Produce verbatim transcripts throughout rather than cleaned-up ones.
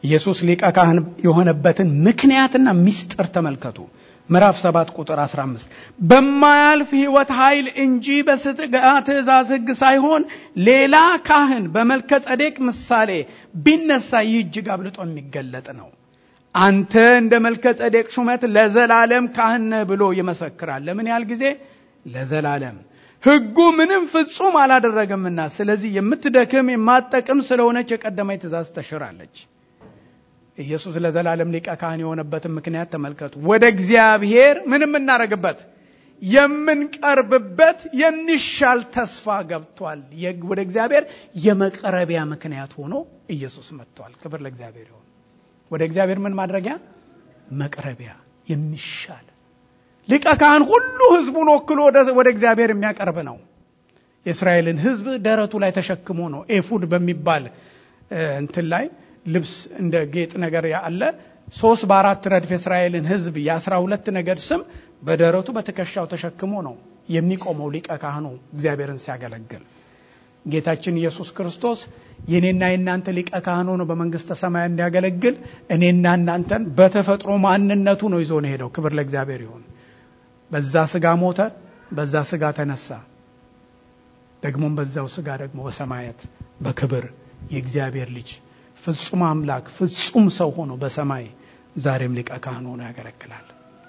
ኢየሱስ ሊቀ ካህን የሆነበትን ምክንያትና ምስጢር ተመልከቱ። ምዕራፍ ሰባት ቁጥር አስራ አምስት በማያልፍ ሕይወት ኃይል እንጂ በሥጋ ትእዛዝ ሕግ ሳይሆን ሌላ ካህን በመልከ ጼዴቅ ምሳሌ ቢነሳ ይህ እጅግ አብልጦ የሚገለጥ ነው። አንተ እንደ መልከ ጼዴቅ ሹመት ለዘላለም ካህን ነህ ብሎ ይመሰክራል። ለምን ያህል ጊዜ? ለዘላለም። ሕጉ ምንም ፍጹም አላደረገምና ስለዚህ የምትደክም የማትጠቅም ስለሆነች የቀደመች ትእዛዝ ተሽራለች። ኢየሱስ ለዘላለም ሊቀ ካህን የሆነበትን ምክንያት ተመልከቱ። ወደ እግዚአብሔር ምን የምናረግበት የምንቀርብበት የሚሻል ተስፋ ገብቷል። ወደ እግዚአብሔር የመቅረቢያ ምክንያት ሆኖ ኢየሱስ መጥቷል። ክብር ለእግዚአብሔር ይሁን። ወደ እግዚአብሔር ምን ማድረጊያ? መቅረቢያ የሚሻል ሊቀ ካህን ሁሉ ህዝቡን ወክሎ ወደ እግዚአብሔር የሚያቀርብ ነው። የእስራኤልን ህዝብ ደረቱ ላይ ተሸክሞ ነው ኤፉድ በሚባል እንትን ላይ ልብስ እንደ ጌጥ ነገር ያለ ሶስት በአራት ረድፍ የእስራኤልን ህዝብ የአስራ ሁለት ነገድ ስም በደረቱ በትከሻው ተሸክሞ ነው የሚቆመው ሊቀ ካህኑ እግዚአብሔርን ሲያገለግል። ጌታችን ኢየሱስ ክርስቶስ የኔና የናንተ ሊቀ ካህን ሆኖ በመንግስተ ሰማይ እንዲያገለግል እኔና እናንተን በተፈጥሮ ማንነቱ ነው ይዞ ነው ሄደው። ክብር ለእግዚአብሔር ይሁን። በዛ ስጋ ሞተ፣ በዛ ስጋ ተነሳ፣ ደግሞም በዛው ስጋ ደግሞ በሰማያት በክብር የእግዚአብሔር ልጅ ፍጹም አምላክ ፍጹም ሰው ሆኖ በሰማይ ዛሬም ሊቀ ካህን ሆኖ ያገለግላል።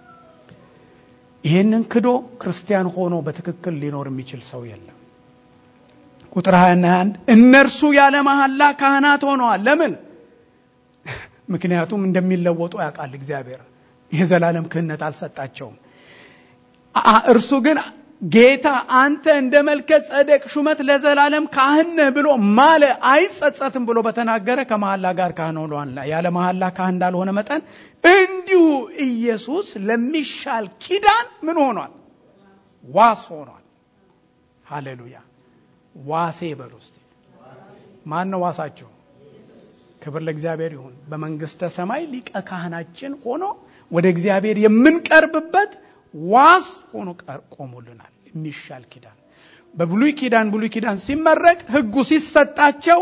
ይሄንን ክዶ ክርስቲያን ሆኖ በትክክል ሊኖር የሚችል ሰው የለም። ቁጥር ሃያ እና ሃያ አንድ እነርሱ ያለ መሐላ ካህናት ሆነዋል። ለምን? ምክንያቱም እንደሚለወጡ ያውቃል እግዚአብሔር። የዘላለም ክህነት አልሰጣቸውም። እርሱ ግን ጌታ አንተ እንደ መልከ ጼዴቅ ሹመት ለዘላለም ካህን ነህ ብሎ ማለ አይጸጸትም ብሎ በተናገረ ከመሐላ ጋር ካህን ሆኗል። ያለ መሐላ ካህን እንዳልሆነ መጠን እንዲሁ ኢየሱስ ለሚሻል ኪዳን ምን ሆኗል? ዋስ ሆኗል። ሃሌሉያ! ዋሴ በሉ እስቲ። ማን ነው ዋሳቸው? ክብር ለእግዚአብሔር ይሁን። በመንግስተ ሰማይ ሊቀ ካህናችን ሆኖ ወደ እግዚአብሔር የምንቀርብበት ዋስ ሆኖ ቆሞልናል። የሚሻል ኪዳን በብሉይ ኪዳን ብሉይ ኪዳን ሲመረቅ ሕጉ ሲሰጣቸው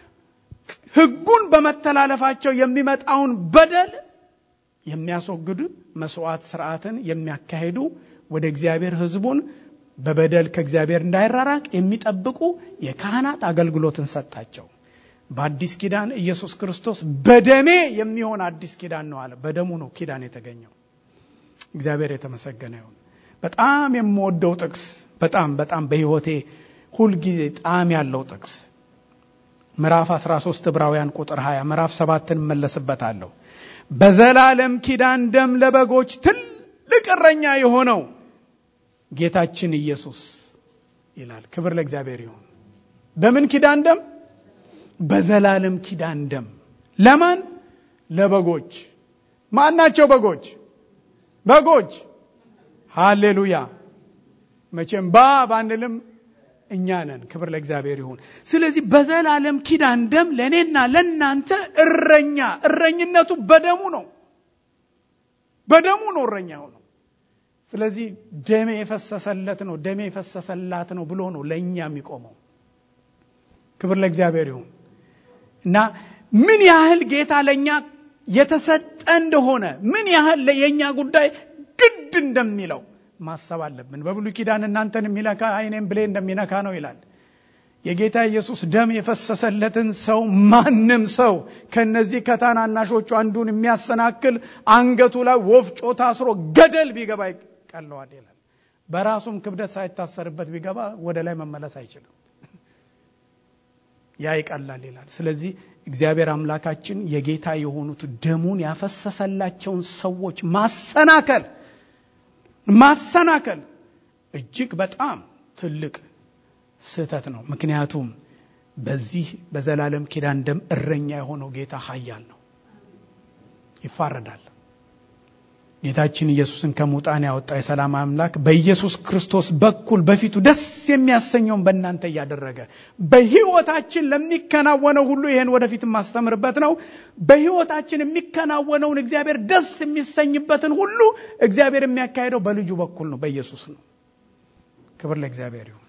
ሕጉን በመተላለፋቸው የሚመጣውን በደል የሚያስወግዱ መስዋዕት ሥርዓትን የሚያካሂዱ ወደ እግዚአብሔር ሕዝቡን በበደል ከእግዚአብሔር እንዳይራራቅ የሚጠብቁ የካህናት አገልግሎትን ሰጣቸው። በአዲስ ኪዳን ኢየሱስ ክርስቶስ በደሜ የሚሆን አዲስ ኪዳን ነው አለ። በደሙ ነው ኪዳን የተገኘው። እግዚአብሔር የተመሰገነ ይሁን። በጣም የምወደው ጥቅስ በጣም በጣም በህይወቴ ሁሉ ጊዜ ጣዕም ያለው ጥቅስ ምዕራፍ አስራ ሶስት ዕብራውያን ቁጥር ሃያ ምዕራፍ ሰባትን መለስበታለሁ። በዘላለም ኪዳን ደም ለበጎች ትልቅ እረኛ የሆነው ጌታችን ኢየሱስ ይላል። ክብር ለእግዚአብሔር ይሁን። በምን ኪዳን ደም? በዘላለም ኪዳን ደም። ለማን? ለበጎች። ማን ናቸው በጎች? በጎች ሃሌሉያ። መቼም ባ ባንልም እኛ ነን። ክብር ለእግዚአብሔር ይሁን። ስለዚህ በዘላለም ኪዳን ደም ለኔና ለናንተ እረኛ፣ እረኝነቱ በደሙ ነው። በደሙ ነው እረኛው ነው። ስለዚህ ደሜ የፈሰሰለት ነው ደሜ የፈሰሰላት ነው ብሎ ነው ለኛ የሚቆመው። ክብር ለእግዚአብሔር ይሁን። እና ምን ያህል ጌታ ለኛ የተሰጠ እንደሆነ ምን ያህል ለኛ ጉዳይ ግድ እንደሚለው ማሰብ አለብን። በብሉይ ኪዳን እናንተን የሚነካ አይኔን ብሌ እንደሚነካ ነው ይላል። የጌታ ኢየሱስ ደም የፈሰሰለትን ሰው ማንም ሰው ከነዚህ ከታናናሾቹ አንዱን የሚያሰናክል አንገቱ ላይ ወፍጮ ታስሮ ገደል ቢገባ ይቀለዋል ይላል። በራሱም ክብደት ሳይታሰርበት ቢገባ ወደ ላይ መመለስ አይችልም። ያ ይቀላል ይላል። ስለዚህ እግዚአብሔር አምላካችን የጌታ የሆኑት ደሙን ያፈሰሰላቸውን ሰዎች ማሰናከል ማሰናከል እጅግ በጣም ትልቅ ስህተት ነው። ምክንያቱም በዚህ በዘላለም ኪዳን ደም እረኛ የሆነው ጌታ ኃያል ነው፣ ይፋረዳል። ጌታችን ኢየሱስን ከሙታን ያወጣ የሰላም አምላክ በኢየሱስ ክርስቶስ በኩል በፊቱ ደስ የሚያሰኘውን በእናንተ ያደረገ በህይወታችን ለሚከናወነው ሁሉ ይሄን ወደፊት ማስተምርበት ነው። በህይወታችን የሚከናወነውን እግዚአብሔር ደስ የሚሰኝበትን ሁሉ እግዚአብሔር የሚያካሂደው በልጁ በኩል ነው፣ በኢየሱስ ነው። ክብር ለእግዚአብሔር ይሁን።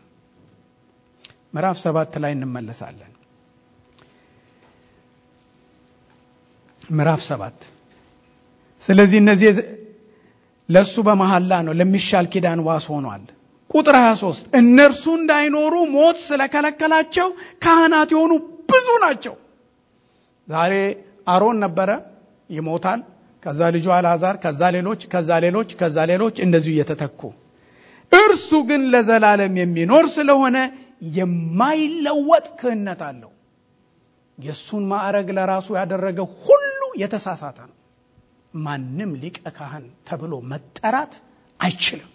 ምዕራፍ ሰባት ላይ እንመለሳለን። ምዕራፍ ሰባት ስለዚህ እነዚህ ለሱ በመሐላ ነው ለሚሻል ኪዳን ዋስ ሆኗል። ቁጥር ሃያ ሶስት እነርሱ እንዳይኖሩ ሞት ስለከለከላቸው ካህናት የሆኑ ብዙ ናቸው። ዛሬ አሮን ነበረ ይሞታል፣ ከዛ ልጁ አልዓዛር፣ ከዛ ሌሎች ከዛ ሌሎች ከዛ ሌሎች እንደዚሁ እየተተኩ እርሱ ግን ለዘላለም የሚኖር ስለሆነ የማይለወጥ ክህነት አለው። የሱን ማዕረግ ለራሱ ያደረገ ሁሉ የተሳሳተ ነው። ማንም ሊቀ ካህን ተብሎ መጠራት አይችልም።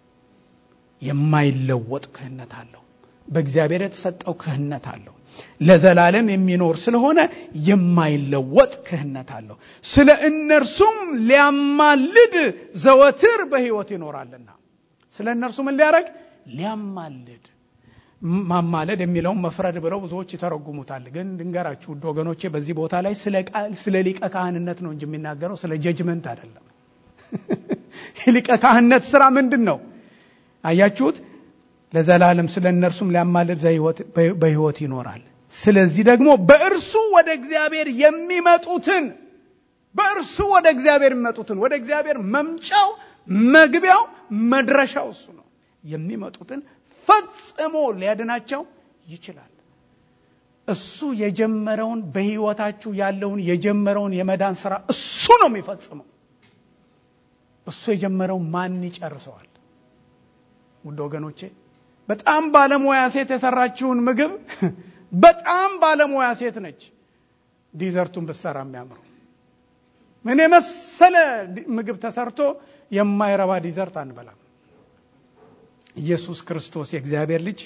የማይለወጥ ክህነት አለው። በእግዚአብሔር የተሰጠው ክህነት አለው። ለዘላለም የሚኖር ስለሆነ የማይለወጥ ክህነት አለው። ስለ እነርሱም ሊያማልድ ዘወትር በሕይወት ይኖራልና። ስለ እነርሱ ምን ሊያረግ? ሊያማልድ። ማማለድ የሚለውን መፍረድ ብለው ብዙዎች ይተረጉሙታል። ግን ድንገራችሁ ውድ ወገኖቼ በዚህ ቦታ ላይ ስለ ስለ ሊቀ ካህንነት ነው እንጂ የሚናገረው ስለ ጀጅመንት አይደለም። ሊቀ ካህንነት ስራ ምንድነው? አያችሁት? ለዘላለም ስለ እነርሱም ሊያማልድ በሕይወት ይኖራል። ስለዚህ ደግሞ በእርሱ ወደ እግዚአብሔር የሚመጡትን በእርሱ ወደ እግዚአብሔር የሚመጡትን ወደ እግዚአብሔር መምጫው መግቢያው መድረሻው እሱ ነው። የሚመጡትን ፈጽሞ ሊያድናቸው ይችላል። እሱ የጀመረውን በሕይወታችሁ ያለውን የጀመረውን የመዳን ሥራ እሱ ነው የሚፈጽመው። እሱ የጀመረው ማን ይጨርሰዋል? ውድ ወገኖቼ በጣም ባለሙያ ሴት የሰራችውን ምግብ በጣም ባለሙያ ሴት ነች ዲዘርቱን ብትሰራ የሚያምረው። ምን የመሰለ ምግብ ተሰርቶ የማይረባ ዲዘርት አንበላም። ኢየሱስ ክርስቶስ የእግዚአብሔር ልጅ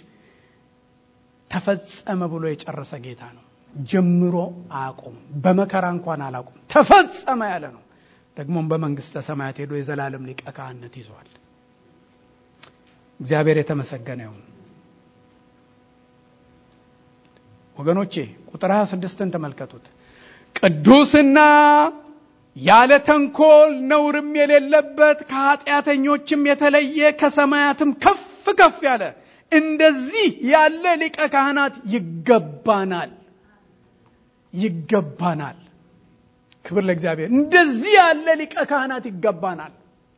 ተፈጸመ ብሎ የጨረሰ ጌታ ነው። ጀምሮ አያቆም። በመከራ እንኳን አላቆም። ተፈጸመ ያለ ነው። ደግሞም በመንግስተ ሰማያት ሄዶ የዘላለም ሊቀ ካህንነት ይዟል። እግዚአብሔር የተመሰገነ ይሁን። ወገኖቼ ቁጥር ሃያ ስድስትን ተመልከቱት። ቅዱስና ያለ ተንኮል ነውርም የሌለበት ከኃጢአተኞችም የተለየ ከሰማያትም ከፍ ከፍ ያለ እንደዚህ ያለ ሊቀ ካህናት ይገባናል ይገባናል። ክብር ለእግዚአብሔር። እንደዚህ ያለ ሊቀ ካህናት ይገባናል።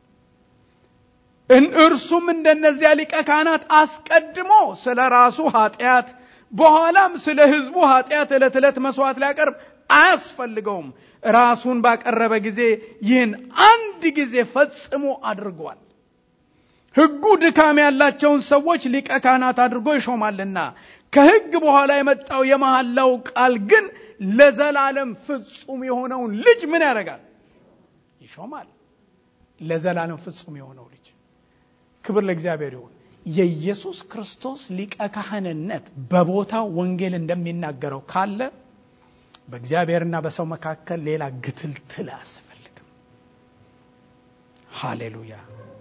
እርሱም እንደነዚያ ሊቀ ካህናት አስቀድሞ ስለ ራሱ ኃጢአት በኋላም ስለ ሕዝቡ ኃጢአት ዕለት ዕለት መስዋዕት ሊያቀርብ አያስፈልገውም። ራሱን ባቀረበ ጊዜ ይህን አንድ ጊዜ ፈጽሞ አድርጓል። ሕጉ ድካም ያላቸውን ሰዎች ሊቀ ካህናት አድርጎ ይሾማልና ከሕግ በኋላ የመጣው የመሐላው ቃል ግን ለዘላለም ፍጹም የሆነውን ልጅ ምን ያደርጋል? ይሾማል። ለዘላለም ፍጹም የሆነው ልጅ። ክብር ለእግዚአብሔር ይሁን። የኢየሱስ ክርስቶስ ሊቀ ካህንነት በቦታው ወንጌል እንደሚናገረው ካለ በእግዚአብሔርና በሰው መካከል ሌላ ግትልትል አያስፈልግም። ሃሌሉያ።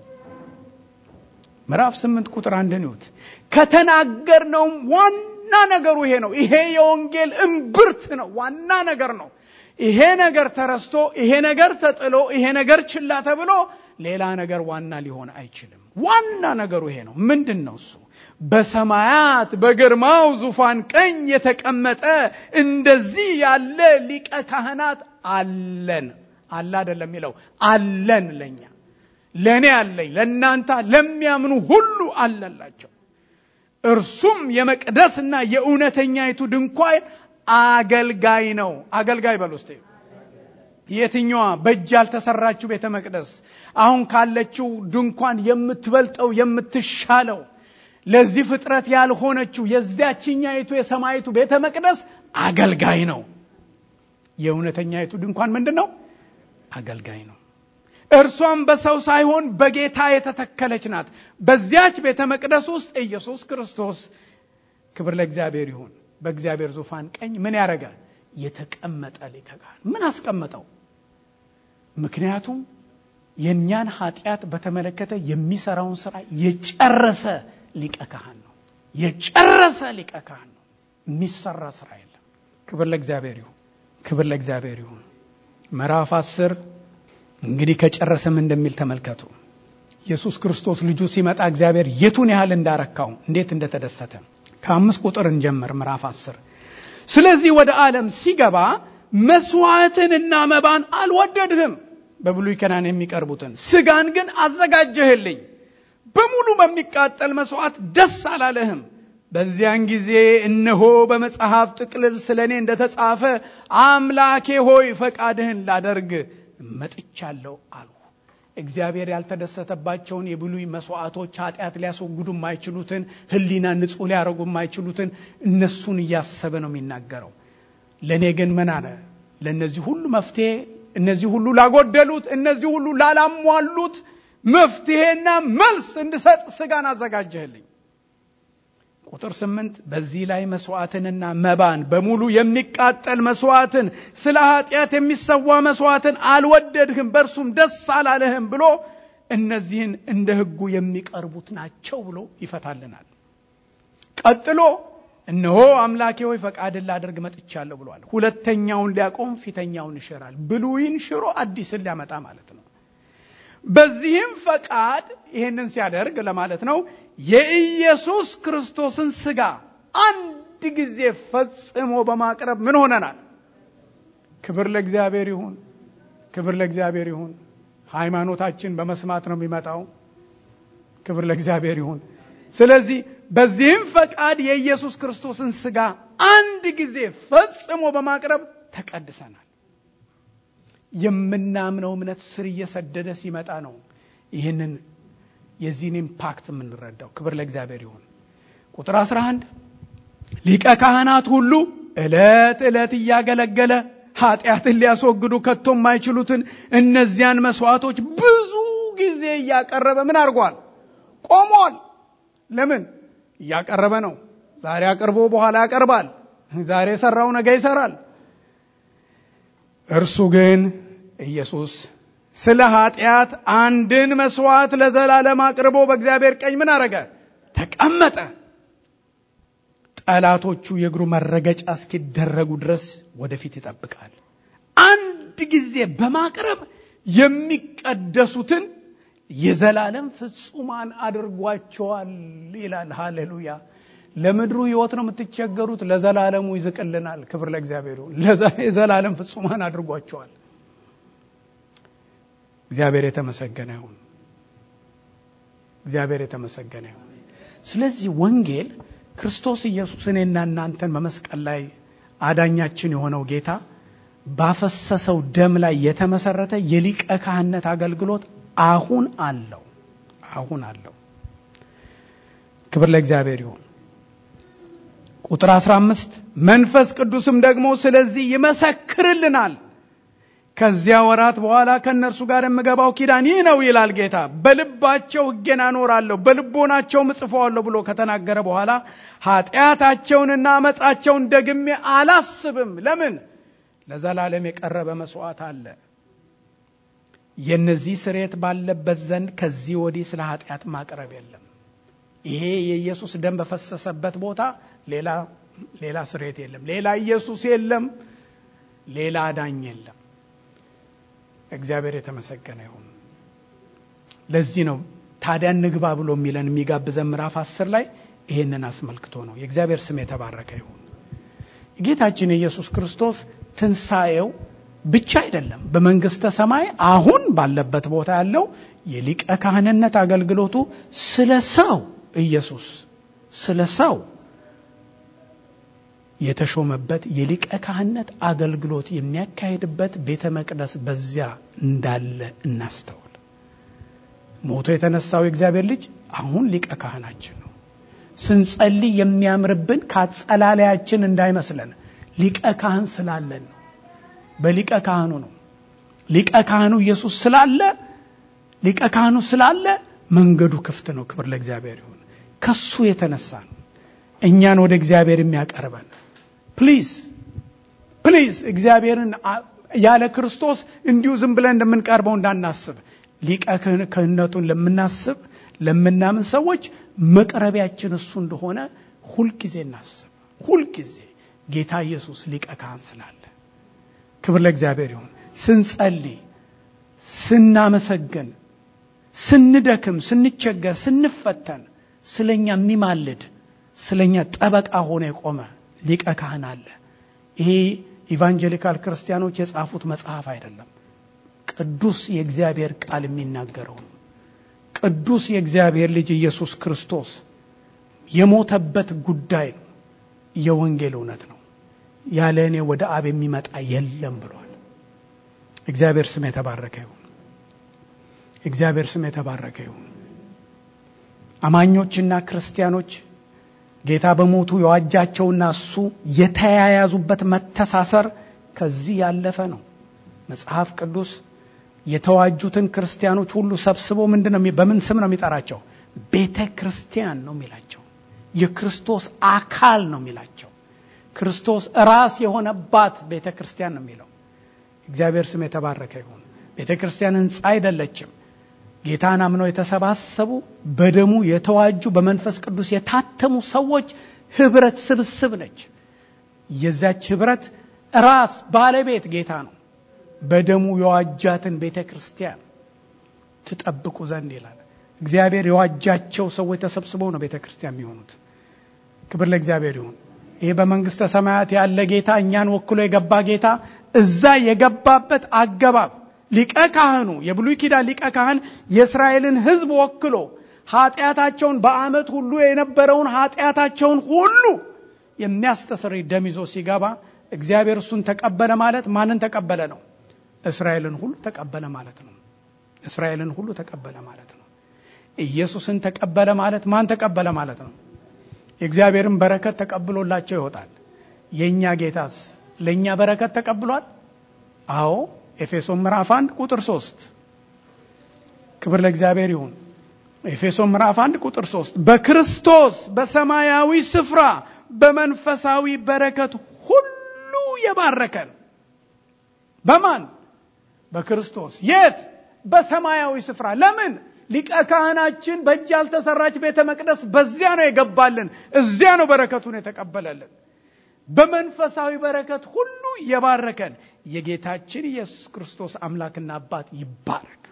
ምዕራፍ ስምንት ቁጥር አንድ ነውት ከተናገርነውም ዋና ነገሩ ይሄ ነው። ይሄ የወንጌል እምብርት ነው። ዋና ነገር ነው። ይሄ ነገር ተረስቶ ይሄ ነገር ተጥሎ ይሄ ነገር ችላ ተብሎ ሌላ ነገር ዋና ሊሆን አይችልም። ዋና ነገሩ ይሄ ነው። ምንድነው እሱ? በሰማያት በግርማው ዙፋን ቀኝ የተቀመጠ እንደዚህ ያለ ሊቀ ካህናት አለን። አለ አይደለም የሚለው አለን። ለኛ ለኔ አለኝ፣ ለናንተ ለሚያምኑ ሁሉ አለላቸው። እርሱም የመቅደስና የእውነተኛይቱ ድንኳን አገልጋይ ነው። አገልጋይ በሉስቴ የትኛዋ? በእጅ ያልተሰራችው ቤተ መቅደስ አሁን ካለችው ድንኳን የምትበልጠው የምትሻለው ለዚህ ፍጥረት ያልሆነችው የዚያችኛይቱ የሰማይቱ ቤተ መቅደስ አገልጋይ ነው። የእውነተኛይቱ ድንኳን ምንድነው? አገልጋይ ነው። እርሷም በሰው ሳይሆን በጌታ የተተከለች ናት። በዚያች ቤተ መቅደስ ውስጥ ኢየሱስ ክርስቶስ ክብር ለእግዚአብሔር ይሁን በእግዚአብሔር ዙፋን ቀኝ ምን ያደርጋል? የተቀመጠ ሊቀ ካህን። ምን አስቀመጠው? ምክንያቱም የኛን ኃጢአት በተመለከተ የሚሰራውን ስራ የጨረሰ ሊቀ ካህን ነው። የጨረሰ ሊቀ ካህን ነው። የሚሰራ ስራ የለም። ክብር ለእግዚአብሔር ይሁን። ክብር ለእግዚአብሔር ይሁን። ምዕራፍ አስር እንግዲህ ከጨረሰም እንደሚል ተመልከቱ። ኢየሱስ ክርስቶስ ልጁ ሲመጣ እግዚአብሔር የቱን ያህል እንዳረካው እንዴት እንደተደሰተ ከአምስት ቁጥር እንጀምር። ምዕራፍ አስር ስለዚህ ወደ ዓለም ሲገባ መስዋዕትንና መባን አልወደድህም፣ በብሉይ ኪዳን የሚቀርቡትን ስጋን ግን አዘጋጀህልኝ። በሙሉ በሚቃጠል መስዋዕት ደስ አላለህም። በዚያን ጊዜ እነሆ በመጽሐፍ ጥቅልል ስለኔ እንደተጻፈ አምላኬ ሆይ ፈቃድህን ላደርግ መጥቻለሁ አሉ። እግዚአብሔር ያልተደሰተባቸውን የብሉይ መስዋዕቶች ኃጢአት ሊያስወግዱ የማይችሉትን ህሊና ንጹህ ሊያደርጉ የማይችሉትን እነሱን እያሰበ ነው የሚናገረው። ለኔ ግን ምን አለ? ለነዚህ ሁሉ መፍትሄ፣ እነዚህ ሁሉ ላጎደሉት፣ እነዚህ ሁሉ ላላሟሉት መፍትሄና መልስ እንድሰጥ ስጋን አዘጋጀህልኝ። ቁጥር ስምንት በዚህ ላይ መስዋዕትንና መባን በሙሉ የሚቃጠል መስዋዕትን ስለ ኃጢአት የሚሰዋ መስዋዕትን አልወደድህም፣ በእርሱም ደስ አላለህም ብሎ እነዚህን እንደ ሕጉ የሚቀርቡት ናቸው ብሎ ይፈታልናል። ቀጥሎ እነሆ አምላኬ ሆይ ፈቃድን ላደርግ መጥቻለሁ ብሏል። ሁለተኛውን ሊያቆም ፊተኛውን ይሽራል። ብሉይን ሽሮ አዲስን ሊያመጣ ማለት ነው። በዚህም ፈቃድ ይሄንን ሲያደርግ ለማለት ነው የኢየሱስ ክርስቶስን ስጋ አንድ ጊዜ ፈጽሞ በማቅረብ ምን ሆነናል? ክብር ለእግዚአብሔር ይሁን፣ ክብር ለእግዚአብሔር ይሁን። ሃይማኖታችን በመስማት ነው የሚመጣው። ክብር ለእግዚአብሔር ይሁን። ስለዚህ በዚህም ፈቃድ የኢየሱስ ክርስቶስን ስጋ አንድ ጊዜ ፈጽሞ በማቅረብ ተቀድሰናል። የምናምነው እምነት ስር እየሰደደ ሲመጣ ነው ይህንን የዚህን ኢምፓክት የምንረዳው። ክብር ለእግዚአብሔር ይሁን። ቁጥር አስራ አንድ ሊቀ ካህናት ሁሉ ዕለት ዕለት እያገለገለ ኃጢአትን ሊያስወግዱ ከቶ የማይችሉትን እነዚያን መስዋዕቶች ብዙ ጊዜ እያቀረበ ምን አድርጓል? ቆሟል። ለምን? እያቀረበ ነው። ዛሬ አቅርቦ በኋላ ያቀርባል። ዛሬ የሰራው ነገ ይሰራል። እርሱ ግን ኢየሱስ ስለ ኃጢአት አንድን መስዋዕት ለዘላለም አቅርቦ በእግዚአብሔር ቀኝ ምን አረገ? ተቀመጠ። ጠላቶቹ የእግሩ መረገጫ እስኪደረጉ ድረስ ወደፊት ይጠብቃል። አንድ ጊዜ በማቅረብ የሚቀደሱትን የዘላለም ፍጹማን አድርጓቸዋል ይላል። ሃሌሉያ። ለምድሩ ህይወት ነው የምትቸገሩት፣ ለዘላለሙ ይዝቅልናል። ክብር ለእግዚአብሔር ይሁን። ለዘላለም ፍጹማን አድርጓቸዋል። እግዚአብሔር የተመሰገነ ይሁን። እግዚአብሔር የተመሰገነ ይሁን። ስለዚህ ወንጌል ክርስቶስ ኢየሱስ እኔና እናንተን በመስቀል ላይ አዳኛችን የሆነው ጌታ ባፈሰሰው ደም ላይ የተመሰረተ የሊቀ ካህንነት አገልግሎት አሁን አለው። አሁን አለው። ክብር ለእግዚአብሔር ይሁን። ቁጥር አስራ አምስት መንፈስ ቅዱስም ደግሞ ስለዚህ ይመሰክርልናል። ከዚያ ወራት በኋላ ከነርሱ ጋር የምገባው ኪዳን ይህ ነው ይላል ጌታ። በልባቸው ሕጌን አኖራለሁ በልቦናቸውም እጽፈዋለሁ ብሎ ከተናገረ በኋላ ኃጢአታቸውንና አመጻቸውን ደግሜ አላስብም። ለምን? ለዘላለም የቀረበ መስዋዕት አለ። የነዚህ ስርየት ባለበት ዘንድ ከዚህ ወዲህ ስለ ኃጢአት ማቅረብ የለም። ይሄ የኢየሱስ ደም በፈሰሰበት ቦታ ሌላ ሌላ ስርየት የለም። ሌላ ኢየሱስ የለም። ሌላ አዳኝ የለም። እግዚአብሔር የተመሰገነ ይሁን። ለዚህ ነው ታዲያ ንግባ ብሎ የሚለን የሚጋብዘን ምዕራፍ አስር ላይ ይሄንን አስመልክቶ ነው። የእግዚአብሔር ስም የተባረከ ይሁን። ጌታችን ኢየሱስ ክርስቶስ ትንሣኤው ብቻ አይደለም፣ በመንግስተ ሰማይ አሁን ባለበት ቦታ ያለው የሊቀ ካህንነት አገልግሎቱ ስለ ሰው ኢየሱስ ስለ ሰው የተሾመበት የሊቀ ካህንነት አገልግሎት የሚያካሂድበት ቤተ መቅደስ በዚያ እንዳለ እናስተውል። ሞቶ የተነሳው የእግዚአብሔር ልጅ አሁን ሊቀ ካህናችን ነው። ስንጸልይ የሚያምርብን ካጸላለያችን እንዳይመስለን ሊቀ ካህን ስላለን ነው። በሊቀ ካህኑ ነው። ሊቀ ካህኑ ኢየሱስ ስላለ ሊቀ ካህኑ ስላለ መንገዱ ክፍት ነው። ክብር ለእግዚአብሔር ይሁን። ከሱ የተነሳ ነው እኛን ወደ እግዚአብሔር የሚያቀርበን። ፕሊዝ ፕሊዝ እግዚአብሔርን ያለ ክርስቶስ እንዲሁ ዝም ብለን እንደምንቀርበው እንዳናስብ። ሊቀ ክህነቱን ለምናስብ ለምናምን ሰዎች መቅረቢያችን እሱ እንደሆነ ሁልጊዜ እናስብ። ሁልጊዜ ጌታ ኢየሱስ ሊቀ ካህን ስላለ ክብር ለእግዚአብሔር ይሁን። ስንጸልይ፣ ስናመሰግን፣ ስንደክም፣ ስንቸገር፣ ስንፈተን ስለኛ የሚማልድ ስለኛ ጠበቃ ሆኖ የቆመ ሊቀ ካህን አለ። ይሄ ኢቫንጀሊካል ክርስቲያኖች የጻፉት መጽሐፍ አይደለም። ቅዱስ የእግዚአብሔር ቃል የሚናገረው ነው። ቅዱስ የእግዚአብሔር ልጅ ኢየሱስ ክርስቶስ የሞተበት ጉዳይ ነው። የወንጌል እውነት ነው። ያለ እኔ ወደ አብ የሚመጣ የለም ብሏል። እግዚአብሔር ስም የተባረከ ይሁን። እግዚአብሔር ስም የተባረከ ይሁን። አማኞችና ክርስቲያኖች ጌታ በሞቱ የዋጃቸውና እሱ የተያያዙበት መተሳሰር ከዚህ ያለፈ ነው። መጽሐፍ ቅዱስ የተዋጁትን ክርስቲያኖች ሁሉ ሰብስቦ ምንድነው በምን ስም ነው የሚጠራቸው? ቤተ ክርስቲያን ነው የሚላቸው። የክርስቶስ አካል ነው የሚላቸው። ክርስቶስ ራስ የሆነባት ቤተ ክርስቲያን ነው የሚለው። እግዚአብሔር ስም የተባረከ ይሁን። ቤተ ክርስቲያን ሕንጻ አይደለችም። ጌታን አምነው የተሰባሰቡ በደሙ የተዋጁ በመንፈስ ቅዱስ የታተሙ ሰዎች ህብረት ስብስብ ነች። የዛች ህብረት ራስ ባለቤት ጌታ ነው። በደሙ የዋጃትን ቤተ ክርስቲያን ትጠብቁ ዘንድ ይላል። እግዚአብሔር የዋጃቸው ሰዎች ተሰብስበው ነው ቤተ ክርስቲያን የሚሆኑት። ክብር ለእግዚአብሔር ይሁን። ይሄ በመንግስተ ሰማያት ያለ ጌታ እኛን ወክሎ የገባ ጌታ እዛ የገባበት አገባብ ሊቀ ካህኑ የብሉይ ኪዳን ሊቀ ካህን የእስራኤልን ሕዝብ ወክሎ ኃጢያታቸውን በአመት ሁሉ የነበረውን ኃጢያታቸውን ሁሉ የሚያስተሰርይ ደም ይዞ ሲገባ እግዚአብሔር እሱን ተቀበለ ማለት ማንን ተቀበለ ነው? እስራኤልን ሁሉ ተቀበለ ማለት ነው። እስራኤልን ሁሉ ተቀበለ ማለት ነው። ኢየሱስን ተቀበለ ማለት ማን ተቀበለ ማለት ነው? የእግዚአብሔርን በረከት ተቀብሎላቸው ይወጣል። የኛ ጌታስ ለኛ በረከት ተቀብሏል? አዎ። ኤፌሶን ምዕራፍ አንድ ቁጥር ሶስት ክብር ለእግዚአብሔር ይሁን። ኤፌሶን ምዕራፍ አንድ ቁጥር ሶስት በክርስቶስ በሰማያዊ ስፍራ በመንፈሳዊ በረከት ሁሉ የባረከን። በማን? በክርስቶስ። የት? በሰማያዊ ስፍራ። ለምን? ሊቀ ካህናችን በእጅ ያልተሰራች ቤተ መቅደስ በዚያ ነው የገባልን። እዚያ ነው በረከቱን የተቀበለልን። በመንፈሳዊ በረከት ሁሉ የባረከን የጌታችን ኢየሱስ ክርስቶስ አምላክና አባት ይባረክ።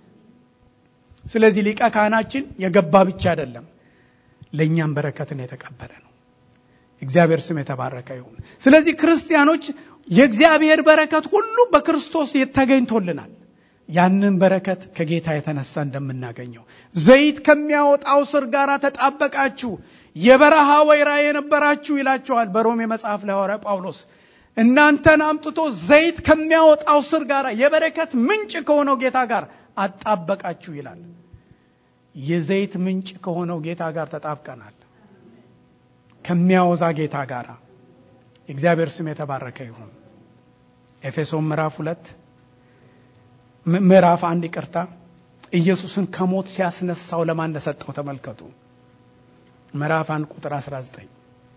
ስለዚህ ሊቀ ካህናችን የገባ ብቻ አይደለም፣ ለኛም በረከትን የተቀበለ ነው። እግዚአብሔር ስም የተባረከ ይሁን። ስለዚህ ክርስቲያኖች የእግዚአብሔር በረከት ሁሉ በክርስቶስ ተገኝቶልናል። ያንን በረከት ከጌታ የተነሳ እንደምናገኘው ዘይት ከሚያወጣው ስር ጋር ተጣበቃችሁ የበረሃ ወይራ የነበራችሁ ይላችኋል በሮሜ መጽሐፍ ላይ ሐዋርያ ጳውሎስ። እናንተን አምጥቶ ዘይት ከሚያወጣው ስር ጋር የበረከት ምንጭ ከሆነው ጌታ ጋር አጣበቃችሁ ይላል። የዘይት ምንጭ ከሆነው ጌታ ጋር ተጣብቀናል፣ ከሚያወዛ ጌታ ጋር። እግዚአብሔር ስም የተባረከ ይሁን። ኤፌሶን ምዕራፍ ሁለት ምዕራፍ አንድ ይቅርታ ኢየሱስን ከሞት ሲያስነሳው ለማን እንደሰጠው ተመልከቱ። ምዕራፍ አንድ ቁጥር አስራ ዘጠኝ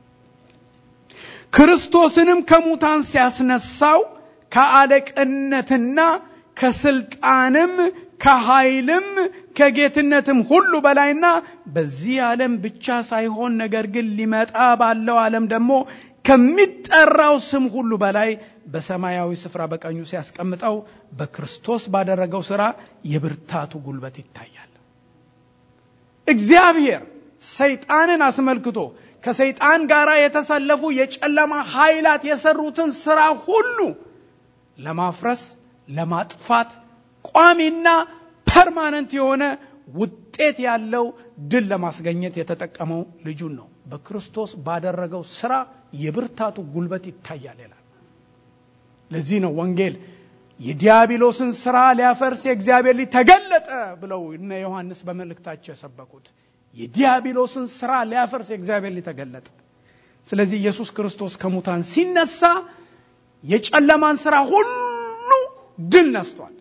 ክርስቶስንም ከሙታን ሲያስነሳው ከአለቅነትና ከስልጣንም ከኃይልም ከጌትነትም ሁሉ በላይና በዚህ ዓለም ብቻ ሳይሆን ነገር ግን ሊመጣ ባለው ዓለም ደግሞ ከሚጠራው ስም ሁሉ በላይ በሰማያዊ ስፍራ በቀኙ ሲያስቀምጠው በክርስቶስ ባደረገው ሥራ የብርታቱ ጉልበት ይታያል። እግዚአብሔር ሰይጣንን አስመልክቶ ከሰይጣን ጋር የተሰለፉ የጨለማ ኃይላት የሰሩትን ሥራ ሁሉ ለማፍረስ ለማጥፋት ቋሚና ፐርማነንት የሆነ ውጤት ያለው ድል ለማስገኘት የተጠቀመው ልጁን ነው። በክርስቶስ ባደረገው ሥራ የብርታቱ ጉልበት ይታያል ይላል። ለዚህ ነው ወንጌል የዲያብሎስን ሥራ ሊያፈርስ የእግዚአብሔር ልጅ ተገለጠ ብለው እነ ዮሐንስ በመልእክታቸው የሰበኩት። የዲያብሎስን ሥራ ሊያፈርስ የእግዚአብሔር ልጅ ተገለጠ። ስለዚህ ኢየሱስ ክርስቶስ ከሙታን ሲነሳ የጨለማን ሥራ ሁሉ ድል ነስቷል።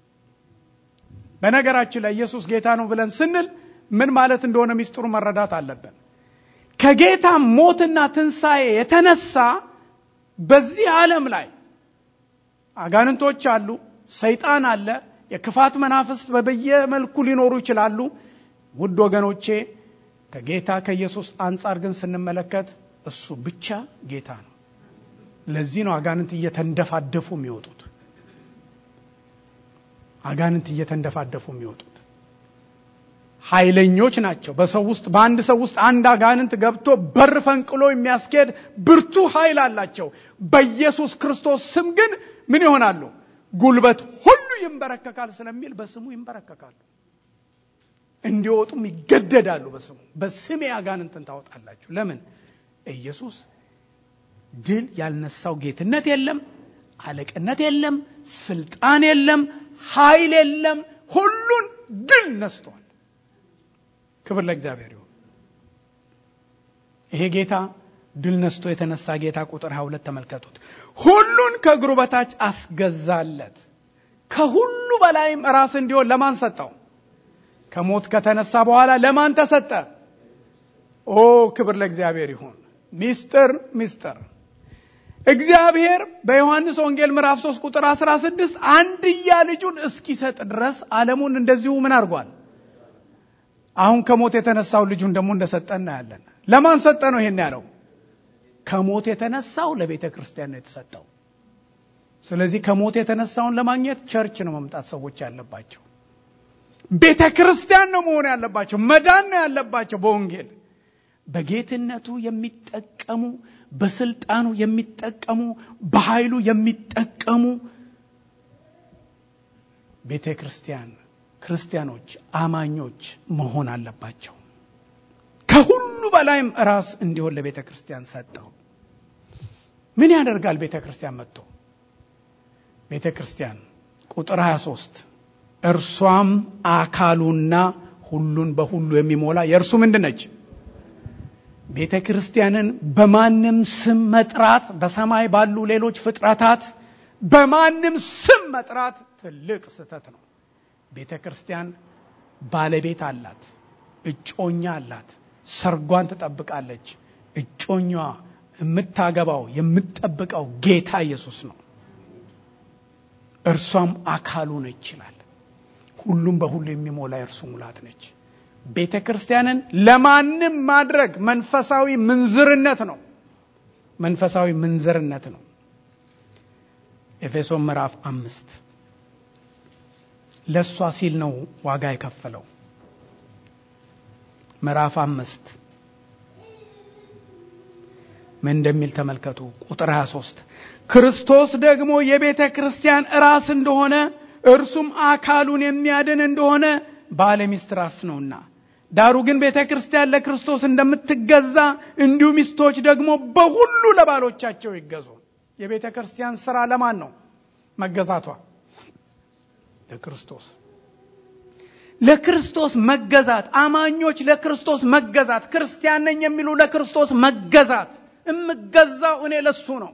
በነገራችን ላይ ኢየሱስ ጌታ ነው ብለን ስንል ምን ማለት እንደሆነ ሚስጥሩ መረዳት አለብን። ከጌታ ሞትና ትንሣኤ የተነሳ በዚህ ዓለም ላይ አጋንንቶች አሉ፣ ሰይጣን አለ፣ የክፋት መናፍስት በየመልኩ ሊኖሩ ይችላሉ። ውድ ወገኖቼ ከጌታ ከኢየሱስ አንጻር ግን ስንመለከት እሱ ብቻ ጌታ ነው። ለዚህ ነው አጋንንት እየተንደፋደፉ የሚወጡት። አጋንንት እየተንደፋደፉ የሚወጡት ኃይለኞች ናቸው። በሰው ውስጥ በአንድ ሰው ውስጥ አንድ አጋንንት ገብቶ በር ፈንቅሎ የሚያስኬድ ብርቱ ኃይል አላቸው። በኢየሱስ ክርስቶስ ስም ግን ምን ይሆናሉ? ጉልበት ሁሉ ይንበረከካል ስለሚል በስሙ ይንበረከካሉ። እንዲወጡም ይገደዳሉ በስሙ። በስሜ አጋንንትን ታወጣላችሁ። ለምን? ኢየሱስ ድል ያልነሳው ጌትነት የለም፣ አለቅነት የለም፣ ስልጣን የለም፣ ኃይል የለም። ሁሉን ድል ነስቷል። ክብር ለእግዚአብሔር ይሁን። ይሄ ጌታ ድል ነስቶ የተነሳ ጌታ ቁጥር ሃያ ሁለት ተመልከቱት። ሁሉን ከእግሩ በታች አስገዛለት። ከሁሉ በላይም ራስ እንዲሆን ለማን ሰጠው? ከሞት ከተነሳ በኋላ ለማን ተሰጠ? ኦ ክብር ለእግዚአብሔር ይሁን። ሚስጥር ሚስጥር እግዚአብሔር በዮሐንስ ወንጌል ምዕራፍ ሶስት ቁጥር አስራ ስድስት አንድያ ልጁን እስኪሰጥ ድረስ ዓለሙን እንደዚሁ ምን አድርጓል? አሁን ከሞት የተነሳው ልጁን ደግሞ እንደሰጠ እናያለን። ለማን ሰጠ ነው ይሄን ያለው? ከሞት የተነሳው ለቤተ ክርስቲያን ነው የተሰጠው። ስለዚህ ከሞት የተነሳውን ለማግኘት ቸርች ነው መምጣት ሰዎች ያለባቸው። ቤተ ክርስቲያን ነው መሆን ያለባቸው። መዳን ነው ያለባቸው በወንጌል። በጌትነቱ የሚጠቀሙ፣ በስልጣኑ የሚጠቀሙ፣ በኃይሉ የሚጠቀሙ ቤተ ክርስቲያን ክርስቲያኖች አማኞች መሆን አለባቸው። ከሁሉ በላይም ራስ እንዲሆን ለቤተ ክርስቲያን ሰጠው። ምን ያደርጋል ቤተ ክርስቲያን መጥቶ? ቤተ ክርስቲያን ቁጥር ሃያ ሶስት እርሷም አካሉና ሁሉን በሁሉ የሚሞላ የእርሱ ምንድነች? ቤተ ክርስቲያንን በማንም ስም መጥራት፣ በሰማይ ባሉ ሌሎች ፍጥረታት በማንም ስም መጥራት ትልቅ ስህተት ነው። ቤተ ክርስቲያን ባለቤት አላት፣ እጮኛ አላት፣ ሰርጓን ትጠብቃለች። እጮኛዋ የምታገባው የምትጠብቀው ጌታ ኢየሱስ ነው። እርሷም አካሉ ነች ይላል። ሁሉም በሁሉ የሚሞላ የእርሱ ሙላት ነች። ቤተ ክርስቲያንን ለማንም ማድረግ መንፈሳዊ ምንዝርነት ነው። መንፈሳዊ ምንዝርነት ነው። ኤፌሶን ምዕራፍ አምስት ለሷ ሲል ነው ዋጋ የከፈለው። ምዕራፍ አምስት ምን እንደሚል ተመልከቱ። ቁጥር ሃያ ሶስት ክርስቶስ ደግሞ የቤተ ክርስቲያን ራስ እንደሆነ እርሱም አካሉን የሚያድን እንደሆነ ባለ ሚስት ራስ ነውና፣ ዳሩ ግን ቤተ ክርስቲያን ለክርስቶስ እንደምትገዛ እንዲሁ ሚስቶች ደግሞ በሁሉ ለባሎቻቸው ይገዙ። የቤተ ክርስቲያን ሥራ ለማን ነው መገዛቷ? ለክርስቶስ። ለክርስቶስ መገዛት፣ አማኞች ለክርስቶስ መገዛት፣ ክርስቲያን ነኝ የሚሉ ለክርስቶስ መገዛት። እምገዛው እኔ ለሱ ነው።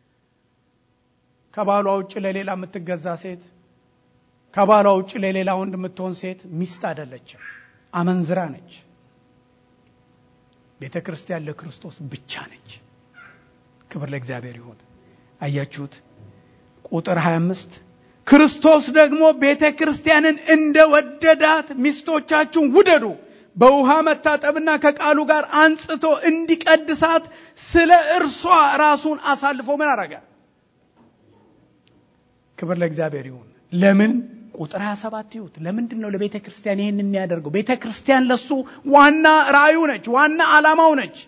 ከባሏ ውጭ ለሌላ የምትገዛ ሴት፣ ከባሏ ውጭ ለሌላ ወንድ የምትሆን ሴት ሚስት አይደለችም፣ አመንዝራ ነች። ቤተ ክርስቲያን ለክርስቶስ ብቻ ነች። ክብር ለእግዚአብሔር ይሁን። አያችሁት? ቁጥር ሃያ አምስት ክርስቶስ ደግሞ ቤተ ክርስቲያንን እንደወደዳት ሚስቶቻችሁን ውደዱ፣ በውሃ መታጠብና ከቃሉ ጋር አንጽቶ እንዲቀድሳት ስለ እርሷ ራሱን አሳልፎ ምን አረጋ? ክብር ለእግዚአብሔር ይሁን። ለምን? ቁጥር ሃያ ሰባት ይሁት። ለምንድን ነው ለቤተ ክርስቲያን ይሄን የሚያደርገው? ቤተ ክርስቲያን ለሱ ዋና ራእዩ ነች፣ ዋና ዓላማው ነች።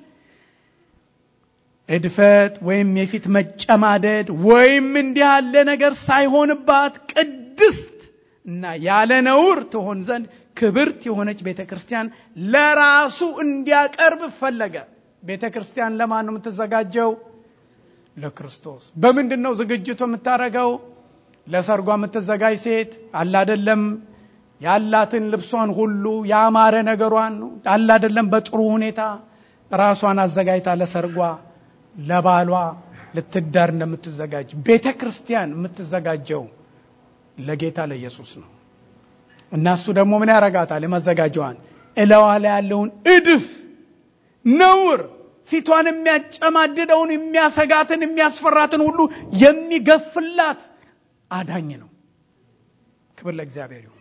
እድፈት ወይም የፊት መጨማደድ ወይም እንዲህ ያለ ነገር ሳይሆንባት ቅድስት እና ያለ ነውር ትሆን ዘንድ ክብርት የሆነች ቤተ ክርስቲያን ለራሱ እንዲያቀርብ ፈለገ። ቤተ ክርስቲያን ለማን ነው የምትዘጋጀው? ለክርስቶስ። በምንድን ነው ዝግጅቱ የምታረገው? ለሰርጓ የምትዘጋጅ ሴት አለ አይደለም፣ ያላትን ልብሷን ሁሉ ያማረ ነገሯን አለ አይደለም በጥሩ ሁኔታ ራሷን አዘጋጅታ ለሰርጓ ለባሏ ልትዳር እንደምትዘጋጅ ቤተ ክርስቲያን የምትዘጋጀው ለጌታ ለኢየሱስ ነው። እና እሱ ደግሞ ምን ያረጋታል? የመዘጋጀዋን እላዋ ላይ ያለውን እድፍ ነውር ፊቷን የሚያጨማድደውን የሚያሰጋትን የሚያስፈራትን ሁሉ የሚገፍላት አዳኝ ነው። ክብር ለእግዚአብሔር ይሁን።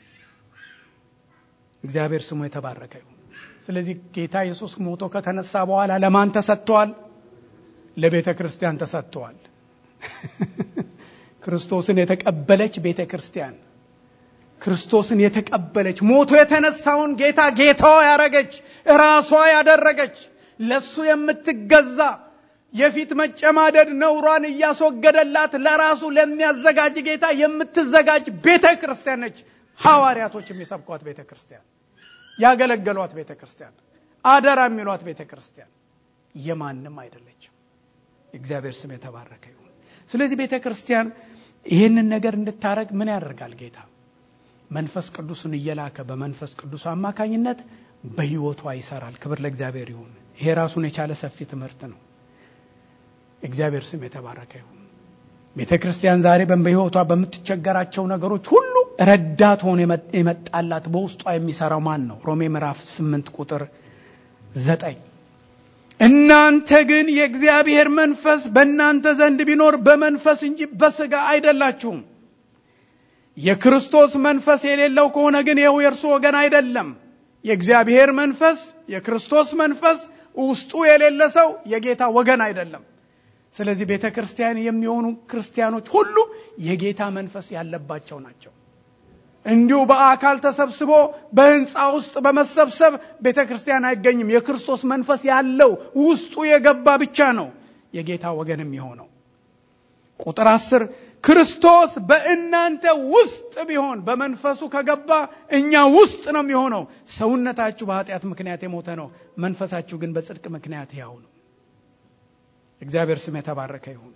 እግዚአብሔር ስሙ የተባረከ ይሁን። ስለዚህ ጌታ ኢየሱስ ሞቶ ከተነሳ በኋላ ለማን ተሰጥቷል? ለቤተ ክርስቲያን ተሰጥቷል። ክርስቶስን የተቀበለች ቤተ ክርስቲያን ክርስቶስን የተቀበለች ሞቶ የተነሳውን ጌታ ጌታዋ ያረገች ራሷ ያደረገች ለሱ የምትገዛ የፊት መጨማደድ ነውሯን እያስወገደላት ለራሱ ለሚያዘጋጅ ጌታ የምትዘጋጅ ቤተክርስቲያን ነች። ሐዋርያቶች የሚሰብኳት ቤተክርስቲያን፣ ያገለገሏት ቤተክርስቲያን፣ አደራ የሚሏት ቤተክርስቲያን የማንም አይደለችም። እግዚአብሔር ስም የተባረከ ይሁን። ስለዚህ ቤተክርስቲያን ይህንን ነገር እንድታረግ ምን ያደርጋል ጌታ? መንፈስ ቅዱስን እየላከ በመንፈስ ቅዱስ አማካኝነት በህይወቷ ይሰራል። ክብር ለእግዚአብሔር ይሁን። ይሄ ራሱን የቻለ ሰፊ ትምህርት ነው። እግዚአብሔር ስም የተባረከ ይሁን። ቤተክርስቲያን ዛሬ በህይወቷ በምትቸገራቸው ነገሮች ሁሉ ረዳት ሆኖ የመጣላት በውስጧ የሚሰራው ማን ነው? ሮሜ ምዕራፍ ስምንት ቁጥር ዘጠኝ እናንተ ግን የእግዚአብሔር መንፈስ በእናንተ ዘንድ ቢኖር በመንፈስ እንጂ በስጋ አይደላችሁም። የክርስቶስ መንፈስ የሌለው ከሆነ ግን ይኸው የእርሱ ወገን አይደለም። የእግዚአብሔር መንፈስ የክርስቶስ መንፈስ ውስጡ የሌለ ሰው የጌታ ወገን አይደለም። ስለዚህ ቤተክርስቲያን የሚሆኑ ክርስቲያኖች ሁሉ የጌታ መንፈስ ያለባቸው ናቸው። እንዲሁ በአካል ተሰብስቦ በህንጻ ውስጥ በመሰብሰብ ቤተክርስቲያን አይገኝም። የክርስቶስ መንፈስ ያለው ውስጡ የገባ ብቻ ነው የጌታ ወገን የሚሆነው። ቁጥር አስር ክርስቶስ በእናንተ ውስጥ ቢሆን በመንፈሱ ከገባ እኛ ውስጥ ነው የሚሆነው። ሰውነታችሁ በኃጢአት ምክንያት የሞተ ነው፣ መንፈሳችሁ ግን በጽድቅ ምክንያት ሕያው ነው። እግዚአብሔር ስም የተባረከ ይሁን።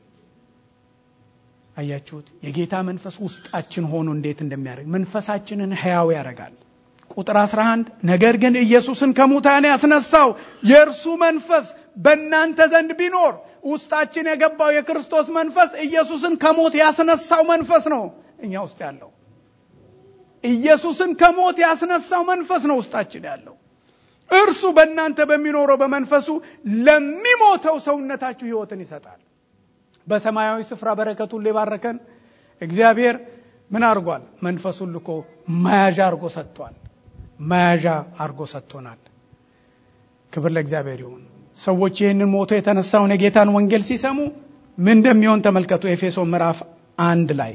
አያችሁት? የጌታ መንፈስ ውስጣችን ሆኖ እንዴት እንደሚያደርግ መንፈሳችንን ሕያው ያደርጋል። ቁጥር አስራ አንድ ነገር ግን ኢየሱስን ከሙታን ያስነሳው የእርሱ መንፈስ በእናንተ ዘንድ ቢኖር፣ ውስጣችን የገባው የክርስቶስ መንፈስ ኢየሱስን ከሞት ያስነሳው መንፈስ ነው እኛ ውስጥ ያለው። ኢየሱስን ከሞት ያስነሳው መንፈስ ነው ውስጣችን ያለው። እርሱ በእናንተ በሚኖረው በመንፈሱ ለሚሞተው ሰውነታችሁ ሕይወትን ይሰጣል። በሰማያዊ ስፍራ በረከቱን ሊባርከን እግዚአብሔር ምን አርጓል? መንፈሱን ልኮ መያዣ አርጎ ሰጥቷል። መያዣ አርጎ ሰጥቶናል። ክብር ለእግዚአብሔር ይሁን። ሰዎች ይህንን ሞቶ የተነሳውን የጌታን ወንጌል ሲሰሙ ምን እንደሚሆን ተመልከቱ። ኤፌሶን ምዕራፍ አንድ ላይ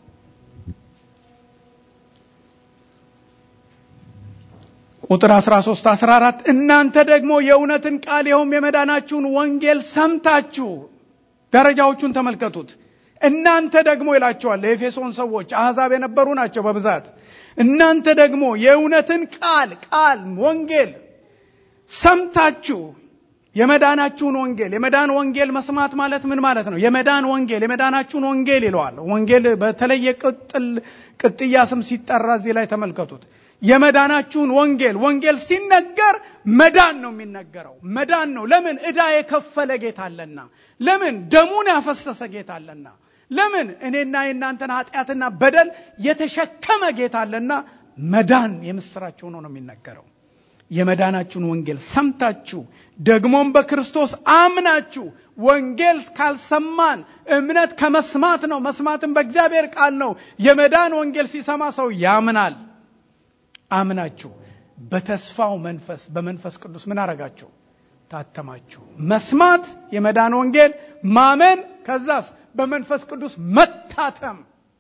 ቁጥር አስራ ሶስት አስራ አራት እናንተ ደግሞ የእውነትን ቃል ይኸውም የመዳናችሁን ወንጌል ሰምታችሁ፣ ደረጃዎቹን ተመልከቱት። እናንተ ደግሞ ይላቸዋል ለኤፌሶን ሰዎች፣ አሕዛብ የነበሩ ናቸው በብዛት። እናንተ ደግሞ የእውነትን ቃል ቃል ወንጌል ሰምታችሁ፣ የመዳናችሁን ወንጌል። የመዳን ወንጌል መስማት ማለት ምን ማለት ነው? የመዳን ወንጌል የመዳናችሁን ወንጌል ይለዋል። ወንጌል በተለየ ቅጥል ቅጥያ ስም ሲጠራ እዚህ ላይ ተመልከቱት። የመዳናችሁን ወንጌል ወንጌል ሲነገር መዳን ነው የሚነገረው። መዳን ነው። ለምን? ዕዳ የከፈለ ጌታ አለና። ለምን? ደሙን ያፈሰሰ ጌታ አለና። ለምን? እኔና የእናንተን ኃጢአትና በደል የተሸከመ ጌታ አለና መዳን የምስራች ሆኖ ነው የሚነገረው። የመዳናችሁን ወንጌል ሰምታችሁ ደግሞም በክርስቶስ አምናችሁ። ወንጌል ካልሰማን እምነት ከመስማት ነው፣ መስማትም በእግዚአብሔር ቃል ነው። የመዳን ወንጌል ሲሰማ ሰው ያምናል። አምናችሁ በተስፋው መንፈስ በመንፈስ ቅዱስ ምን አረጋችሁ? ታተማችሁ። መስማት የመዳን ወንጌል፣ ማመን፣ ከዛስ በመንፈስ ቅዱስ መታተም።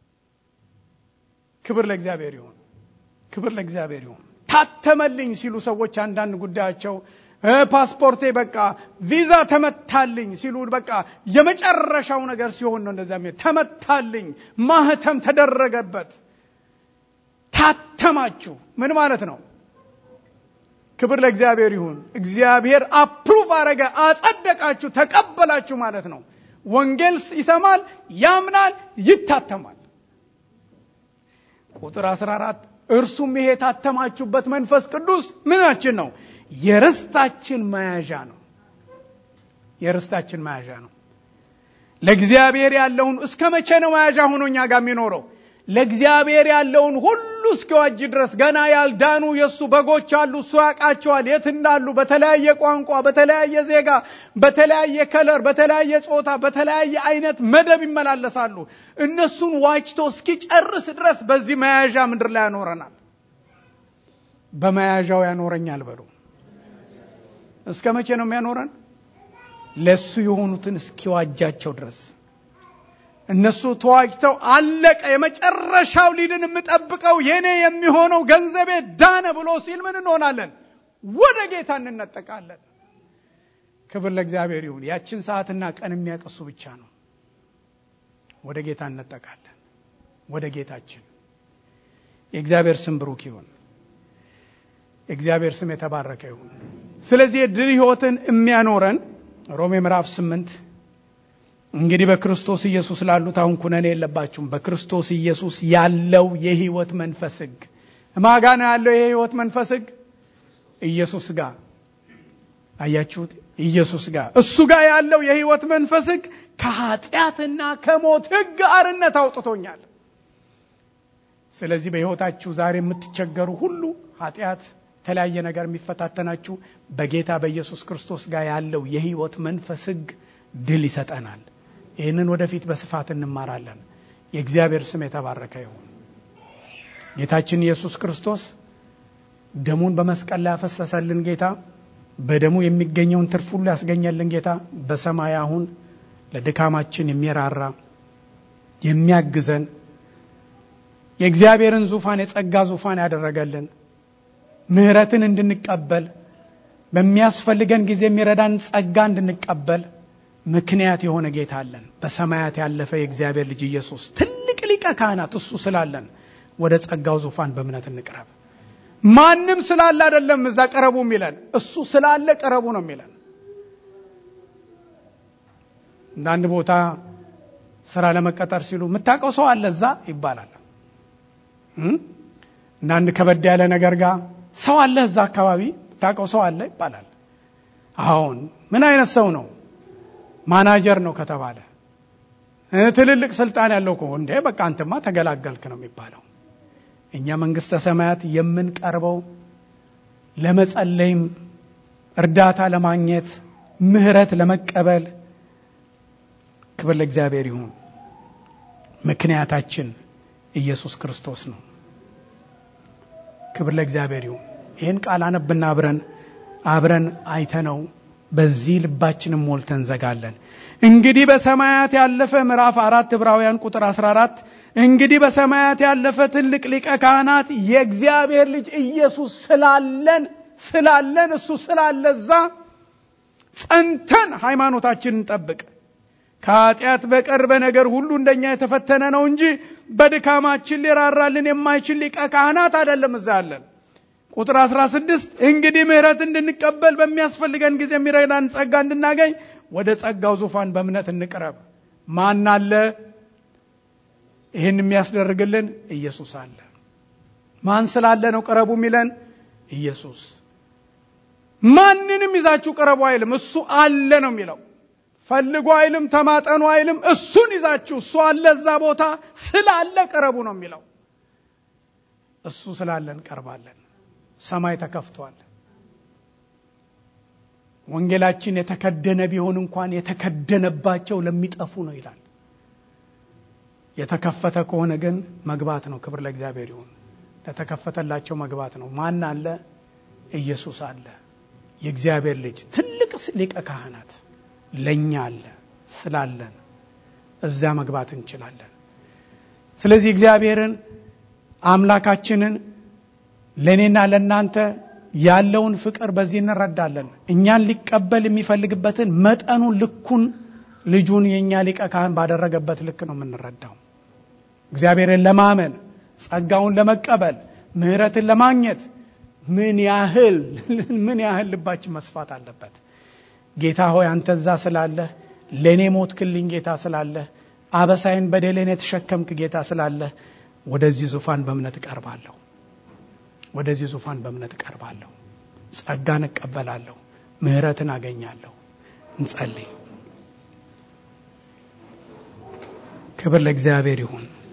ክብር ለእግዚአብሔር ይሁን። ክብር ለእግዚአብሔር ይሁን። ታተመልኝ ሲሉ ሰዎች አንዳንድ ጉዳያቸው ፓስፖርቴ በቃ ቪዛ ተመታልኝ ሲሉ በቃ የመጨረሻው ነገር ሲሆን ነው እንደዛ የሚል ተመታልኝ፣ ማህተም ተደረገበት። ታተማችሁ ምን ማለት ነው? ክብር ለእግዚአብሔር ይሁን። እግዚአብሔር አፕሩቭ አረገ፣ አጸደቃችሁ፣ ተቀበላችሁ ማለት ነው። ወንጌል ይሰማል፣ ያምናል፣ ይታተማል። ቁጥር አስራ አራት እርሱም ይሄ ታተማችሁበት መንፈስ ቅዱስ ምናችን ነው? የርስታችን መያዣ ነው። የርስታችን መያዣ ነው። ለእግዚአብሔር ያለውን እስከ መቼ ነው መያዣ ሆኖ እኛ ጋር የሚኖረው? ለእግዚአብሔር ያለውን ሁሉ እስኪዋጅ ድረስ ገና ያልዳኑ የሱ በጎች አሉ። እሱ ያውቃቸዋል የት እንዳሉ። በተለያየ ቋንቋ፣ በተለያየ ዜጋ፣ በተለያየ ከለር፣ በተለያየ ጾታ፣ በተለያየ አይነት መደብ ይመላለሳሉ። እነሱን ዋጅቶ እስኪጨርስ ድረስ በዚህ መያዣ ምድር ላይ ያኖረናል። በመያዣው ያኖረኛል በሉ። እስከ መቼ ነው የሚያኖረን? ለሱ የሆኑትን እስኪዋጃቸው ድረስ። እነሱ ተዋጅተው አለቀ የመጨረሻው ሊድን የምጠብቀው የኔ የሚሆነው ገንዘቤ ዳነ ብሎ ሲል ምን እንሆናለን? ወደ ጌታ እንነጠቃለን። ክብር ለእግዚአብሔር ይሁን። ያችን ሰዓትና ቀን የሚያቀሱ ብቻ ነው። ወደ ጌታ እንነጠቃለን። ወደ ጌታችን። የእግዚአብሔር ስም ብሩክ ይሁን። የእግዚአብሔር ስም የተባረከ ይሁን። ስለዚህ የድል ሕይወትን የሚያኖረን ሮሜ ምዕራፍ ስምንት እንግዲህ በክርስቶስ ኢየሱስ ላሉት አሁን ኩነኔ የለባችሁም። በክርስቶስ ኢየሱስ ያለው የሕይወት መንፈስ ሕግ ማጋ ነው ያለው። የሕይወት መንፈስ ሕግ ኢየሱስ ጋር አያችሁት? ኢየሱስ ጋር እሱ ጋር ያለው የሕይወት መንፈስ ሕግ ከኃጢአትና ከሞት ሕግ አርነት አውጥቶኛል። ስለዚህ በሕይወታችሁ ዛሬ የምትቸገሩ ሁሉ ኃጢአት የተለያየ ነገር የሚፈታተናችሁ በጌታ በኢየሱስ ክርስቶስ ጋር ያለው የሕይወት መንፈስ ሕግ ድል ይሰጠናል። ይህንን ወደፊት በስፋት እንማራለን። የእግዚአብሔር ስም የተባረከ ይሁን። ጌታችን ኢየሱስ ክርስቶስ ደሙን በመስቀል ላይ ያፈሰሰልን ጌታ፣ በደሙ የሚገኘውን ትርፍ ሁሉ ያስገኘልን ጌታ በሰማይ አሁን ለድካማችን የሚራራ የሚያግዘን የእግዚአብሔርን ዙፋን የጸጋ ዙፋን ያደረገልን ምህረትን እንድንቀበል በሚያስፈልገን ጊዜ የሚረዳን ጸጋ እንድንቀበል ምክንያት የሆነ ጌታ አለን። በሰማያት ያለፈ የእግዚአብሔር ልጅ ኢየሱስ ትልቅ ሊቀ ካህናት እሱ ስላለን ወደ ጸጋው ዙፋን በእምነት እንቅረብ። ማንም ስላለ አይደለም እዛ ቀረቡ የሚለን፣ እሱ ስላለ ቀረቡ ነው የሚለን። አንድ ቦታ ስራ ለመቀጠር ሲሉ የምታውቀው ሰው አለ እዛ ይባላል። እና አንድ ከበድ ያለ ነገር ጋር ሰው አለ እዛ አካባቢ የምታውቀው ሰው አለ ይባላል። አሁን ምን አይነት ሰው ነው? ማናጀር ነው ከተባለ ትልልቅ ስልጣን ያለው ከሆነ እንዴ በቃ አንተማ ተገላገልክ ነው የሚባለው። እኛ መንግስተ ሰማያት የምንቀርበው ለመጸለይም እርዳታ ለማግኘት ምህረት ለመቀበል። ክብር ለእግዚአብሔር ይሁን። ምክንያታችን ኢየሱስ ክርስቶስ ነው። ክብር ለእግዚአብሔር ይሁን። ይህን ቃል አነብና አብረን አብረን አይተነው በዚህ ልባችንን ሞልተን ዘጋለን። እንግዲህ በሰማያት ያለፈ ምዕራፍ አራት ዕብራውያን ቁጥር አስራ አራት እንግዲህ በሰማያት ያለፈ ትልቅ ሊቀ ካህናት የእግዚአብሔር ልጅ ኢየሱስ ስላለን ስላለን እሱ ስላለዛ ጸንተን ሃይማኖታችንን እንጠብቅ። ከኃጢአት በቀር በነገር ሁሉ እንደኛ የተፈተነ ነው እንጂ በድካማችን ሊራራልን የማይችል ሊቀ ካህናት አይደለም እዛ ያለን። ቁጥር አስራ ስድስት እንግዲህ ምህረት እንድንቀበል በሚያስፈልገን ጊዜ የሚረዳን ጸጋ እንድናገኝ ወደ ጸጋው ዙፋን በእምነት እንቅረብ። ማን አለ ይህን የሚያስደርግልን? ኢየሱስ አለ። ማን ስላለ ነው ቅረቡ የሚለን? ኢየሱስ። ማንንም ይዛችሁ ቅረቡ አይልም፣ እሱ አለ ነው የሚለው። ፈልጉ አይልም፣ ተማጠኑ አይልም። እሱን ይዛችሁ እሱ አለ እዛ ቦታ ስላለ ቅረቡ ነው የሚለው። እሱ ስላለን ቀርባለን። ሰማይ ተከፍቷል። ወንጌላችን የተከደነ ቢሆን እንኳን የተከደነባቸው ለሚጠፉ ነው ይላል። የተከፈተ ከሆነ ግን መግባት ነው። ክብር ለእግዚአብሔር ይሁን። ለተከፈተላቸው መግባት ነው። ማን አለ? ኢየሱስ አለ። የእግዚአብሔር ልጅ ትልቅ ሊቀ ካህናት ለኛ አለ። ስላለን እዛ መግባት እንችላለን። ስለዚህ እግዚአብሔርን አምላካችንን ለኔና ለናንተ ያለውን ፍቅር በዚህ እንረዳለን። እኛን ሊቀበል የሚፈልግበትን መጠኑን ልኩን ልጁን የኛ ሊቀ ካህን ባደረገበት ልክ ነው የምንረዳው። እግዚአብሔርን ለማመን ጸጋውን ለመቀበል ምህረትን ለማግኘት ምን ያህል ምን ያህል ልባችን መስፋት አለበት። ጌታ ሆይ አንተ እዛ ስላለህ ለኔ ሞትክልኝ ጌታ ስላለህ አበሳይን በደሌን የተሸከምክ ጌታ ስላለህ ወደዚህ ዙፋን በእምነት እቀርባለሁ። ወደዚህ ዙፋን በእምነት እቀርባለሁ። ጸጋን እቀበላለሁ። ምህረትን አገኛለሁ። እንጸልይ። ክብር ለእግዚአብሔር ይሁን።